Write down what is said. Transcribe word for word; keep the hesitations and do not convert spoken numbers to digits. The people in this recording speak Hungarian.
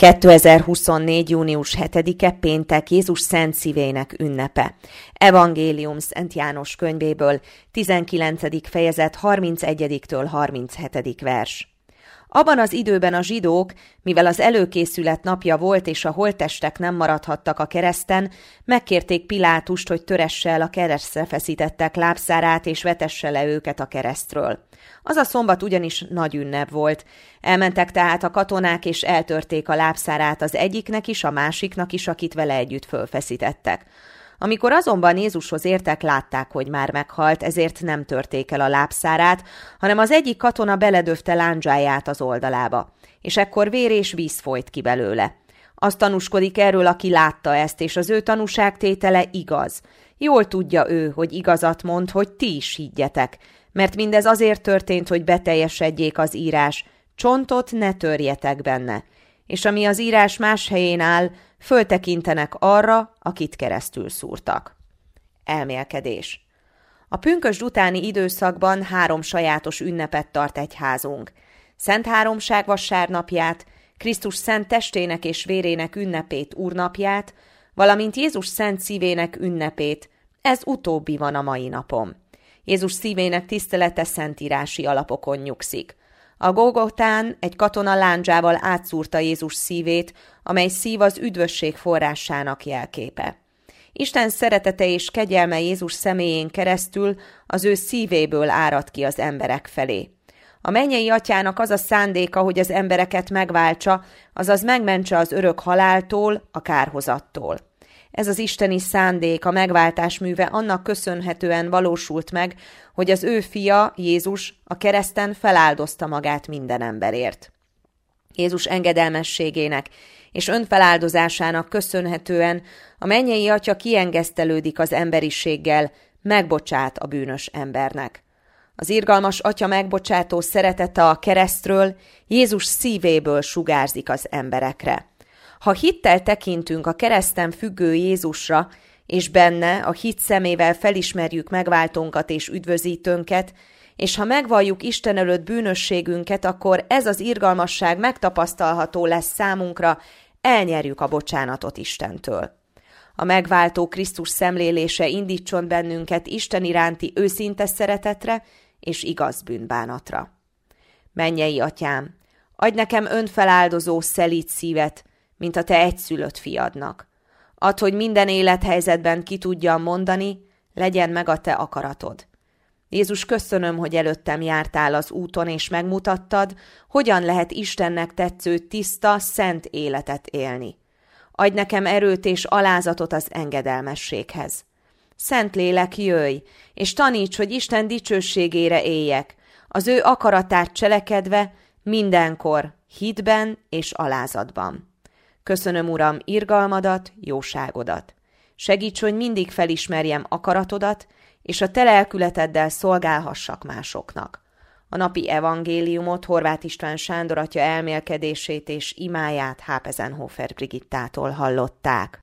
kétezer-huszonnégy. június hetedike péntek Jézus Szent Szívének ünnepe. Evangélium Szent János könyvéből, tizenkilencedik fejezet harmincegyediktől harminchetedik vers. Abban az időben a zsidók, mivel az előkészület napja volt és a holttestek nem maradhattak a kereszten, megkérték Pilátust, hogy töresse el a keresztre feszítettek lábszárát és vetesse le őket a keresztről. Az a szombat ugyanis nagy ünnep volt. Elmentek tehát a katonák és eltörték a lábszárát az egyiknek is, a másiknak is, akit vele együtt fölfeszítettek. Amikor azonban Jézushoz értek, látták, hogy már meghalt, ezért nem törték el a lábszárát, hanem az egyik katona beledöfte lándzsáját az oldalába, és ekkor vér és víz folyt ki belőle. Azt tanúskodik erről, aki látta ezt, és az ő tanúságtétele igaz. Jól tudja ő, hogy igazat mond, hogy ti is higgyetek, mert mindez azért történt, hogy beteljesedjék az írás, csontot ne törjetek benne. És ami az írás más helyén áll, föltekintenek arra, akit keresztül szúrtak. Elmélkedés. A pünkösd utáni időszakban három sajátos ünnepet tart egyházunk. Szent Háromság vasárnapját, Krisztus szent testének és vérének ünnepét, úrnapját, valamint Jézus Szent Szívének ünnepét, ez utóbbi van a mai napon. Jézus szívének tisztelete szentírási alapokon nyugszik. A Golgotán egy katona lándzsával átszúrta Jézus szívét, amely szív az üdvösség forrásának jelképe. Isten szeretete és kegyelme Jézus személyén keresztül az ő szívéből árad ki az emberek felé. A mennyei Atyának az a szándéka, hogy az embereket megváltsa, azaz megmentse az örök haláltól, a kárhozattól. Ez az isteni szándék, a megváltás műve annak köszönhetően valósult meg, hogy az ő fia, Jézus, a kereszten feláldozta magát minden emberért. Jézus engedelmességének és önfeláldozásának köszönhetően a mennyei Atya kiengesztelődik az emberiséggel, megbocsát a bűnös embernek. Az irgalmas Atya megbocsátó szeretete a keresztről, Jézus szívéből sugárzik az emberekre. Ha hittel tekintünk a kereszten függő Jézusra, és benne a hit szemével felismerjük megváltónkat és üdvözítőnket, és ha megvalljuk Isten előtt bűnösségünket, akkor ez az irgalmasság megtapasztalható lesz számunkra, elnyerjük a bocsánatot Istentől. A megváltó Krisztus szemlélése indítson bennünket Isten iránti őszinte szeretetre és igaz bűnbánatra. Mennyei Atyám, adj nekem önfeláldozó szelíd szívet, mint a te egyszülött fiadnak. Add, hogy minden élethelyzetben ki tudjam mondani, legyen meg a te akaratod. Jézus, köszönöm, hogy előttem jártál az úton, és megmutattad, hogyan lehet Istennek tetsző, tiszta, szent életet élni. Adj nekem erőt és alázatot az engedelmességhez. Szentlélek, jöjj, és taníts, hogy Isten dicsőségére éljek, az ő akaratát cselekedve, mindenkor, hitben és alázatban. Köszönöm, Uram, irgalmadat, jóságodat. Segíts, hogy mindig felismerjem akaratodat, és a te lelkületeddel szolgálhassak másoknak. A napi evangéliumot Horváth István Sándor atya elmélkedését és imáját Hápezenhofer Brigittától hallották.